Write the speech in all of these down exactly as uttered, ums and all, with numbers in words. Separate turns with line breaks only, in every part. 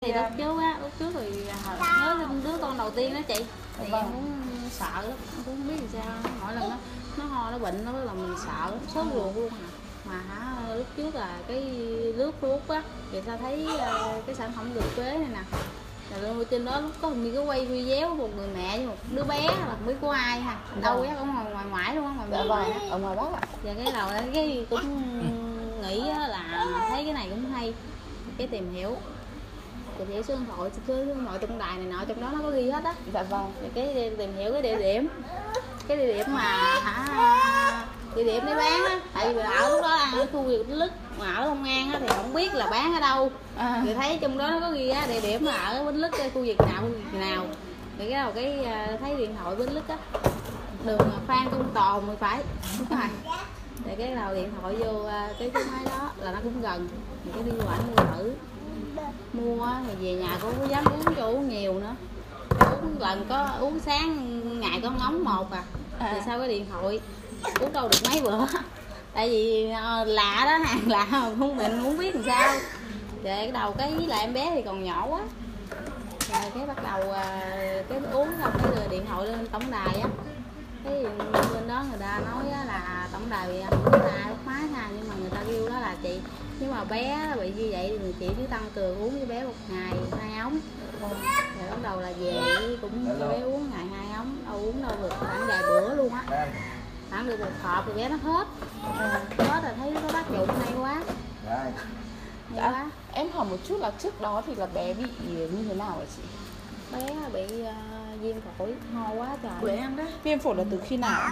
thì lúc trước á, lúc trước thì nhớ đứa con đầu tiên đó chị, thì
vâng.
em cũng sợ lắm, cũng không biết làm sao, mỗi lần nó nó ho nó bệnh nó là mình sợ lắm, sốt ruột luôn à. Mà hả, lúc trước là cái nước thuốc á, thì sao thấy uh, cái sản phẩm gừng quế này nè, là luôn trên đó lúc có hình như cái quay video một người mẹ với một đứa bé là không biết của ai ha, đâu á, ở ngoài ngoài ngoại luôn á, ngoài
dạ vâng, ở ngoài Bắc ạ.
Và cái đầu đó cái cũng nghĩ là thấy cái này cũng hay, cái tìm hiểu tìm hiểu số điện thoại, số điện thoại tổng đài này nọ trong đó nó có ghi hết á.
Dạ vâng.
Cái tìm hiểu cái địa điểm, cái địa điểm mà hả, địa điểm để bán á, tại vì ở lúc đó là ở khu vực Bến Lức, mà ở Long An á thì không biết là bán ở đâu, à. Thì thấy trong đó nó có ghi á, địa điểm là ở Bến Lức, khu vực nào khu vực nào, thì cái đầu cái thấy điện thoại Bến Lức á, đường Phan Công Tồn thì phải, đúng rồi. Thì cái đầu điện thoại vô cái cái máy đó là nó cũng gần, thì cái đi qua ảnh mua thử, mua thì về nhà cũng có dám uống cho uống nhiều nữa, uống lần có uống sáng ngày có ngóng một à, à. Thì sau cái điện thoại uống đâu được mấy bữa, tại vì uh, lạ đó, hàng lạ không mình muốn biết làm sao. Rồi cái đầu cái với lại em bé thì còn nhỏ quá, rồi cái bắt đầu uh, cái uống xong cái đưa điện thoại lên tổng đài á, cái bên đó người ta nói là tổng đài không có ai bắt máy ha, nhưng mà người ta kêu đó là chị nếu mà bé bị như vậy thì chị cứ tăng cường uống với bé một ngày hai ống, rồi bắt đầu là về cũng cho bé uống ngày hai ống, đâu uống đâu được khoảng vài bữa luôn á, khoảng được một hộp thì bé nó hết, à, hết rồi thấy nó có tác dụng hay quá. Hay
dạ, quá. Em hỏi một chút là trước đó thì là bé bị như thế nào hả chị?
Bé bị uh, viêm phổi, ho quá trời.
Bữa em đó. Viêm phổi là từ khi nào?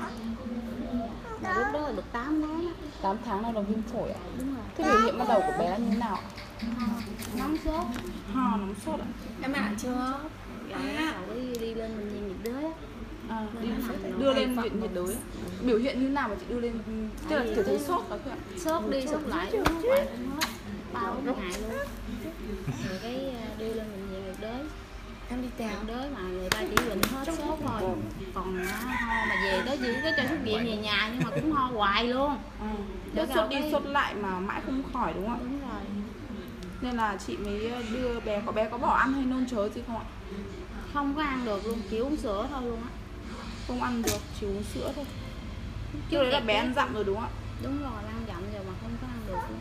Là lúc đó là được tám tháng.
tám tháng là viêm phổi ạ?
Đúng rồi.
Thế biểu hiện ban đầu của bé là như thế nào?
Ho, nóng sốt.
Ho, nóng sốt ạ?
Em ăn chưa? Rồi à. đi, đi lên bệnh viện nhiệt đới á.
À, đi đưa lên viện nhiệt đới. Biểu hiện như thế nào mà chị đưa lên? Tức là kiểu thấy sốt phải không ạ?
Sốt đi sốt lại uống không hết, bao ngày luôn. Rồi cái đưa lên bệnh viện nhiệt đới. Em đi tèo đới mà người ta chỉ bệnh hết sốt thôi, còn ho mà về đó chỉ có cho xuất viện về nhà nhưng mà cũng ho hoài luôn.
Ừ. Sốt đi cái... sốt lại mà mãi không khỏi đúng không ạ?
Đúng rồi.
Nên là chị mới đưa bé, có bé có bỏ ăn hay nôn chớ gì không ạ?
Không có ăn được luôn, chỉ uống sữa thôi luôn á.
Không ăn được, chỉ uống sữa thôi. Chứ đấy là bé ăn dặm rồi đúng không ạ?
Đúng rồi, ăn dặm rồi mà không có ăn được luôn.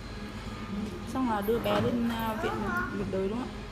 Xong là đưa bé lên viện nhiệt đới đúng không ạ?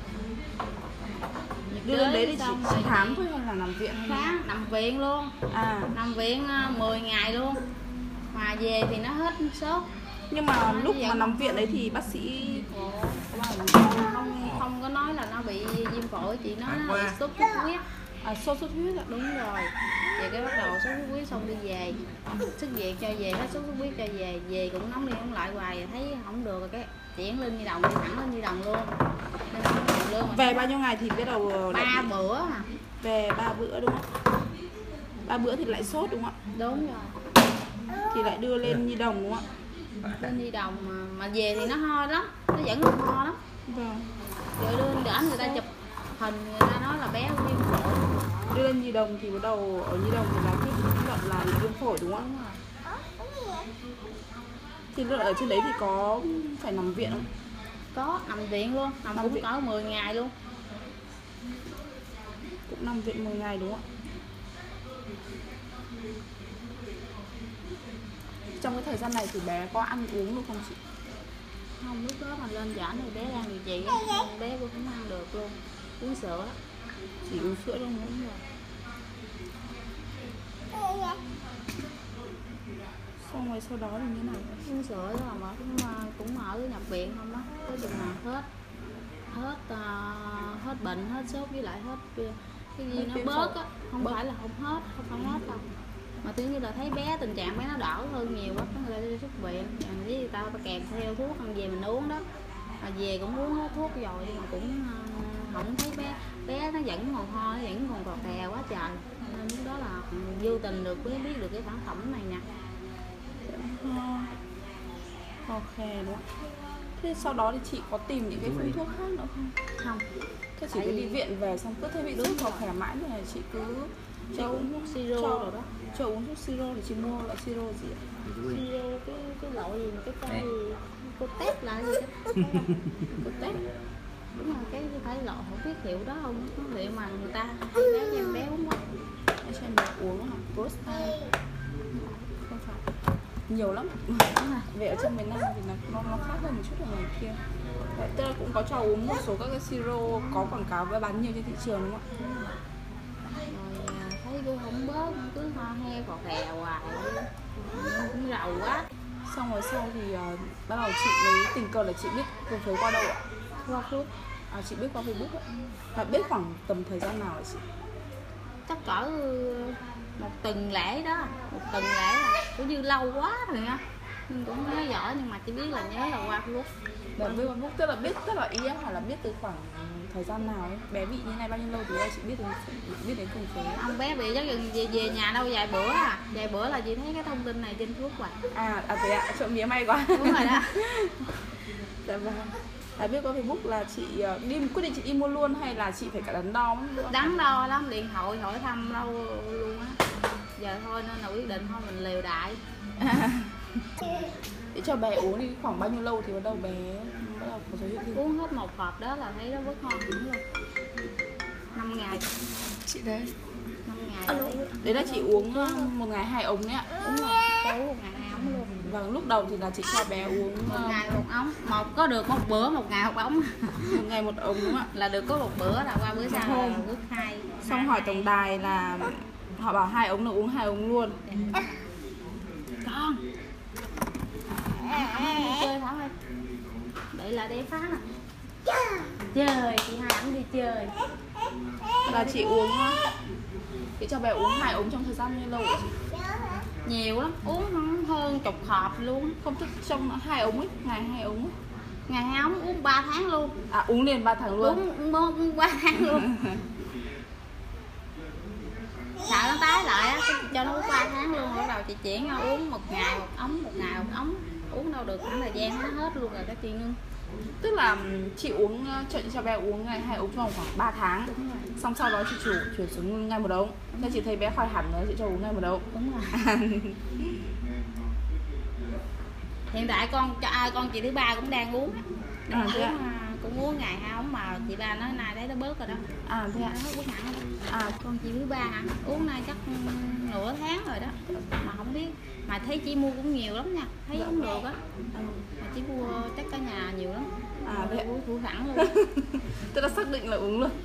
Đưa lên đấy thì chỉ, chỉ khám thôi hay là nằm viện hay
khám, nằm viện luôn. À. Nằm viện mười ngày luôn. Mà về thì nó hết sốt.
Nhưng mà nó lúc mà nằm viện đấy thì bác sĩ có, có bảo
không, không có nói là nó bị viêm phổi, chị nói nó bị sốt xuất huyết.
À, sốt xuất huyết ạ?
Đúng rồi. Về cái bắt đầu sốt xuất huyết xong đi về, xuất viện cho về, hết sốt xuất huyết cho về, về cũng nóng đi nóng lại hoài, thấy không được rồi cái chuyển lên Nhi Đồng, đi thẳng lên Nhi Đồng luôn.
Luôn về bao nhiêu ngày thì bắt đầu
ba bữa à?
Về ba bữa đúng không? Ba bữa thì lại sốt đúng không ạ?
Đúng rồi.
Thì lại đưa lên Nhi Đồng đúng không ạ?
Lên Nhi Đồng mà, mà về thì nó ho lắm, nó vẫn còn ho lắm.
Vâng.
Rồi đưa lên đỡ người ta chụp hình, người ta nói là bé viêm phổi.
Đưa lên Nhi Đồng thì bắt đầu ở Nhi Đồng thì là kết luận là viêm phổi đúng không?
Đúng rồi.
Thì ở trên đấy thì có phải nằm viện không?
Có, nằm viện luôn, nằm, nằm cũng viện. Có mười ngày luôn.
Cũng nằm viện mười ngày đúng không ạ? Trong cái thời gian này thì bé có ăn uống được không chị?
Không, lúc đó mà lên giảng thì bé đang điều trị, bé cũng không ăn được luôn. Uống sữa.
Chỉ uống sữa luôn đúng rồi. Xong rồi sau đó thì như nào?
Uống sữa đó mà cũng, cũng ở nhập viện không đó. Tới chừng nào hết hết uh, hết bệnh, hết sốt với lại hết cái gì nó bớt á, không bớt. Phải là không hết, không phải hết đâu. Mà tự như là thấy bé tình trạng bé nó đỡ hơn nhiều quá, người ta đi xuất viện, với người ta kèm theo thuốc ăn về mình uống đó. Mà về cũng uống hết thuốc rồi nhưng mà cũng uh, không thấy bé bé nó vẫn còn ho, nó vẫn còn cò tè quá trời. Nên lúc đó là vô tình được biết biết được cái sản phẩm này nè.
Ok đúng không? Thế sau đó thì chị có tìm những cái phương thuốc khác nữa không?
Không.
Thế chỉ cứ đi viện về xong cứ thấy bị sốt hoặc khỏe mãi rồi chị cứ
cho uống thuốc siro rồi đó.
Cho uống thuốc siro thì chị mua loại siro gì ạ?
Siro cái cái loại gì cái chai gì? Cô tép lại gì đó.
Cô tép.
Đúng rồi, cái phải loại không biết hiệu đó không, cái liệu mà người ta hay béo em béo quá.
Em cho em bé uống hả? Prospan không phải nhiều lắm. Về ở trong miền Nam thì nó nó, nó khác hơn một chút ở ngoài kia. Đấy, tức là cũng có cho uống một số các cái siro có quảng cáo và bán nhiều trên thị trường đúng không ạ?
Rồi thấy cũng không bớt, cứ ho he phò phè hoài, cũng rầu quá.
Xong rồi sau thì uh, bắt đầu chị mới tình cờ là chị biết cô Phới qua đâu ạ?
Qua Facebook.
À, chị biết qua Facebook ạ. Và biết khoảng tầm thời gian nào hả chị?
Chắc cỡ một tuần lễ đó, một tuần lễ là cũng như lâu quá rồi nha. Nhưng cũng không nhớ rõ, nhưng mà chỉ biết là nhớ là qua Facebook.
Là biết qua Facebook tức là biết, tức là ý em hỏi là biết từ khoảng thời gian nào ấy. Bé bị như này bao nhiêu lâu thì chị biết đến biết đến cùng Phới.
Ông bé bị chắc về, về nhà đâu vài bữa à, vài bữa là chị thấy cái thông tin này trên Facebook rồi.
À, à thế ạ, trộm vía may quá.
Đúng rồi đó.
Dạ vâng. À, biết qua Facebook là chị đi quyết định chị đi mua luôn hay là chị phải cả đắn đo lắm?
Đắn đo lắm, điện thoại hỏi thăm đâu luôn á. Giờ thôi nên là quyết định thôi mình liều đại.
Để cho bé uống đi khoảng bao nhiêu lâu thì bắt đầu bé bắt đầu có dấu hiệu gì?
Uống hết một hộp đó là thấy nó bớt ho hẳn luôn. năm ngày.
Chị đây.
năm ngày.
Đấy là chị uống một ngày hai ống đấy ạ.
Đúng rồi, cô uống một ngày hai ống luôn.
Vâng, lúc đầu thì là chị cho bé uống
Một ngày một ống, một có được một bữa một ngày một ống.
một ngày một ống đúng không ạ?
Là được có một bữa, là qua bữa sau là bước hai.
Xong hỏi tổng đài là họ bảo hai ống là uống hai ống luôn.
Con đi chơi Thảo ơi. Đây là để phá nè. Chơi, chị hai ống đi chơi.
Là chị uống chị cho bé uống hai ống trong thời gian bao nhiêu lâu ạ chị?
Nhiều lắm, uống hơn chục hộp luôn.
Không, tức trong hai ống ấy, ngày hai ống ấy.
Ngày hai ống uống ba tháng luôn.
À, uống liền ba tháng luôn.
Uống uống ba tháng luôn. Sợ nó tái lại á, cho nó uống ba tháng luôn. Bắt đầu chị chuyển ra uống một ngày một ống, một ngày một ống. Uống đâu được khoảng thời gian nó hết luôn rồi các chị ngưng.
Tức là chị uống cho cho bé uống ngày hai ống trong khoảng ba tháng.
Đúng rồi.
Xong sau đó chị chủ chuyển xuống ngay một ống. Nên chị thấy bé khỏi hẳn rồi chị cho uống ngay một ống.
Đúng rồi. Hiện tại con à, con chị thứ ba cũng đang uống á.
À,
uống,
à?
cũng uống ngày hai ống mà chị ba nói nay thấy nó bớt rồi đó.
À thế ạ.
Nó bớt hẳn rồi đó.
À,
Con chị thứ ba hả? Uống nay chắc nửa tháng rồi đó. Mà không biết, mà thấy chị mua cũng nhiều lắm nha, thấy không được á. Mà chị mua chắc cả nhà nhiều lắm.
À thế ạ.
Uống thủ sẵn luôn.
Tức là xác định là uống luôn.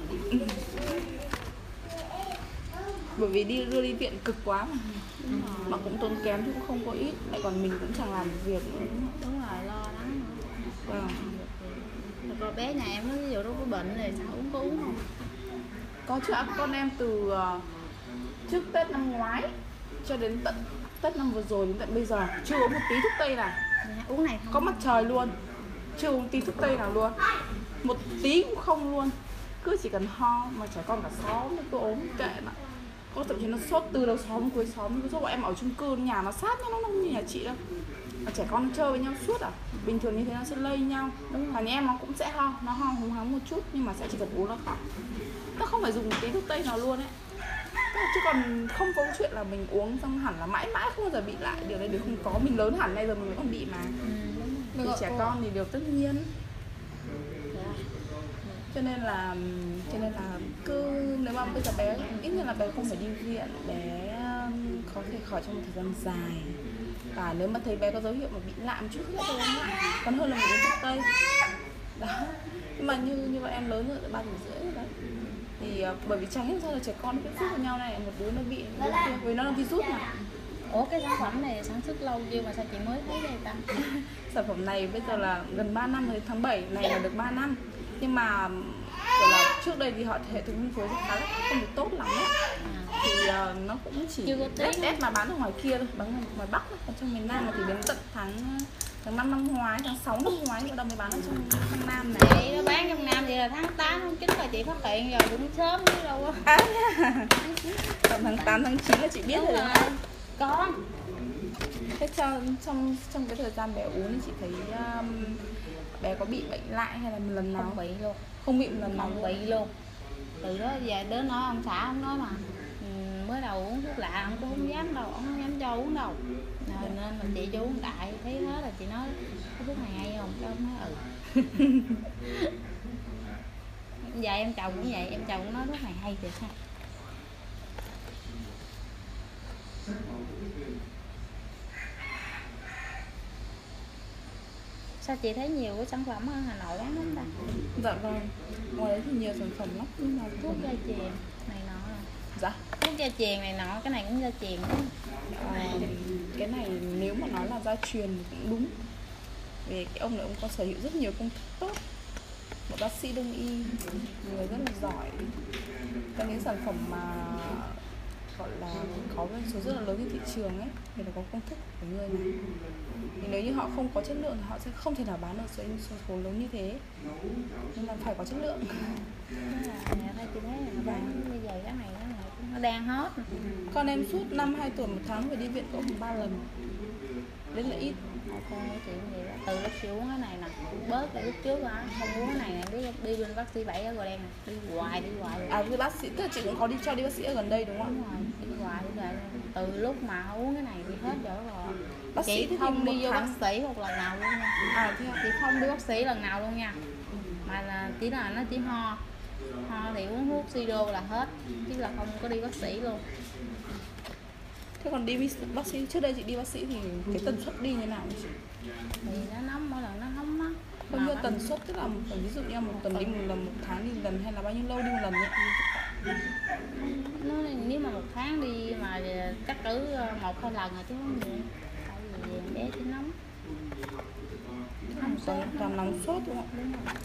Bởi vì đi đưa đi viện cực quá mà. Mà cũng tốn kém chứ cũng không có ít, lại còn mình cũng chẳng làm việc nữa.
Đúng rồi, lo lắng nữa.
Vâng.
Rồi bé nhà em nó ví dụ nó có bệnh này sao uống có uống không?
Có chứ ạ, con em từ uh, trước Tết năm ngoái cho đến tận Tết năm vừa rồi đến tận bây giờ chưa uống một tí thuốc tây nào.
Dạ, uống này không?
Có mặt trời luôn, chưa uống tí thuốc tây nào luôn, một tí cũng không luôn. Cứ chỉ cần ho mà trẻ con cả xóm nó cứ ốm kệ mà. Có thậm chí nó sốt từ đầu xóm cuối xóm. Cứ bọn em ở chung cư nhà nó sát nhau, nó không như nhà chị đâu. Mà trẻ con nó chơi với nhau suốt à. Bình thường như thế nó sẽ lây nhau. Và nhà em nó cũng sẽ ho, nó ho húng hắng một chút nhưng mà sẽ chỉ cần uống nó khỏi. Nó không phải dùng một tí thuốc tây nào luôn ấy. Chứ còn không có chuyện là mình uống xong hẳn là mãi mãi không bao giờ bị lại. Điều đấy đều không có, mình lớn hẳn bây giờ mình vẫn còn bị mà. Thì trẻ con thì đều tất nhiên. Cho nên là cho nên là cứ nếu mà bây giờ bé ít nhất là bé không phải đi viện, bé có thể khỏi trong một thời gian dài. Và nếu mà thấy bé có dấu hiệu mà bị lạ một chút thì uống lại, còn hơn là mình uống thuốc tây. Đó. Nhưng mà như như bọn em lớn rồi, ba tuổi rưỡi rồi đấy. Thì uh, bởi vì tránh làm sao là trẻ con nó tiếp xúc với nhau này, một đứa nó bị đứa kia, vì nó là virus mà.
Ủa cái sản phẩm này sản xuất lâu chưa mà sao chị mới thấy đây ta?
Sản phẩm này bây giờ là gần ba năm rồi, tháng bảy này là được ba năm. Nhưng mà kiểu là trước đây thì họ hệ thống phân phối rất khá là không được tốt lắm ấy. À. Thì uh, nó cũng chỉ test test mà bán ở ngoài kia thôi, bán ở ngoài Bắc thôi. Còn trong miền Nam mà thì đến tận tháng tháng năm năm ngoái, tháng sáu năm ngoái bắt đầu mới bán ở trong trong Nam này.
Chị nó bán trong Nam thì là tháng tám, tháng chín là chị phát hiện rồi, cũng sớm chứ đâu á.
À, tầm tháng tám, tháng chín là chị biết. Đúng rồi. Rồi.
Có.
Thế trong trong trong cái thời gian bé uống thì chị thấy um, bé có bị bệnh lại hay là một lần nào?
Không bị luôn.
Không bị một lần nào
không bị luôn. Từ đó về đến nói ông xã ông nói mà ừ, mới đầu uống thuốc lạ ông cũng không dám đâu, ông không dám cho uống đâu. Rồi, nên là chị cho uống đại, thấy hết là chị nói cái thuốc này hay không, cái ông nói ừ. giờ em chồng cũng vậy, em chồng cũng nói thuốc này hay thiệt ha. Sao chị thấy nhiều cái sản phẩm ở Hà Nội bán lắm ta?
Dạ vâng, ngoài đấy thì nhiều sản phẩm lắm, nhưng mà
Thuốc gia truyền này nọ.
dạ
Thuốc gia truyền này nọ, cái này cũng gia truyền đó.
à, cái này nếu mà nói là gia truyền thì cũng đúng, vì cái ông này ông có sở hữu rất nhiều công thức tốt, một bác sĩ đông y, người rất là giỏi. Có những sản phẩm mà gọi là có doanh số rất là lớn trên thị trường ấy thì là có công thức của người này, thì nếu như họ không có chất lượng thì họ sẽ không thể nào bán được số số, số lớn như thế, nên là phải có chất lượng.
Thế là nhà thấy chị thấy là nó bán bây giờ cái này cái này nó đang hot.
Con em suốt năm hai tuổi một tháng phải đi viện cỡ khoảng ba lần, đấy là ít.
Con của chị vậy đó. Từ lúc chị uống cái này nè, bớt từ lúc trước á, không uống cái này nè, đi đi bên bác sĩ bảy ở Gò Đen nè, đi hoài đi hoài.
À với bác sĩ, tức là chị cũng có đi cho đi bác sĩ ở gần đây đúng không?
Đúng rồi, đi hoài đi hoài. Từ lúc mà uống cái này thì hết chỗ rồi.
Bác
Chị
sĩ thì
không
một
đi vô
tháng...
bác sĩ một lần nào luôn nha.
À thế à?
Chị không đi bác sĩ lần nào luôn nha. Mà là chỉ là nó chỉ ho, ho thì uống thuốc siro là hết, chứ là không có đi bác sĩ luôn.
Thế còn đi bác sĩ, trước đây chị đi bác sĩ thì cái tần suất đi như nào chị?
Thì nó nóng, mỗi lần nó nóng á.
Bao nhiêu tần suất, tức là một tuần, ví dụ như một tuần đi một lần, một tháng đi một lần, hay là bao nhiêu lâu đi một lần vậy?
Nó nếu mà một tháng đi mà chắc cỡ một hai lần rồi chứ không gì. Tại vì bé chỉ nóng.
Không sốt, toàn nóng sốt đúng không?
Đúng rồi.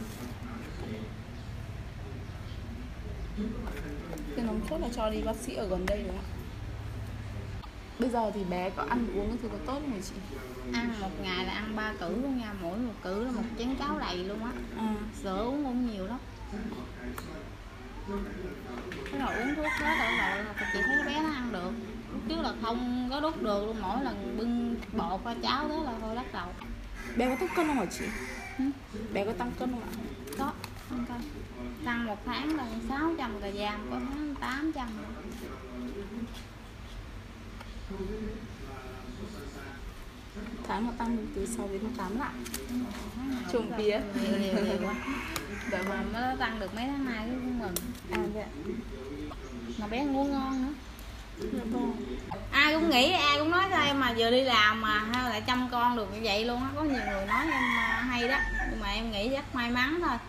Cái nóng sốt là cho đi bác sĩ ở gần đây đúng không? Bây giờ thì bé có ăn uống cái thứ có tốt không hả chị?
Ăn một ngày là ăn ba cữ luôn nha, mỗi một cữ là một chén cháo đầy luôn á.
À.
Sữa uống cũng nhiều lắm. Cái rồi uống thuốc hết rồi là chị thấy bé nó ăn được. Lúc trước là không có đút được luôn, mỗi lần bưng bột qua cháo đó là thôi lắc đầu.
Bé có tăng cân không hả chị?
Ừ?
Bé có tăng cân không ạ?
Có, tăng cân. Tăng một tháng là sáu trăm gà giam, có tháng tám trăm.
Tháng nó tăng từ sáu đến tám lại. Trộm vía.
Nhiều nhiều nhiều quá.
Dạ
Mà
vâng.
mới tăng được mấy tháng nay cái cũng mừng.
À dạ.
Mà bé ngủ ngon nữa.
Dạ vâng.
Ai cũng nghĩ, ai cũng nói cho em mà vừa đi làm mà hay lại chăm con được như vậy luôn á. Có nhiều người nói em hay đó, nhưng mà em nghĩ chắc may mắn thôi.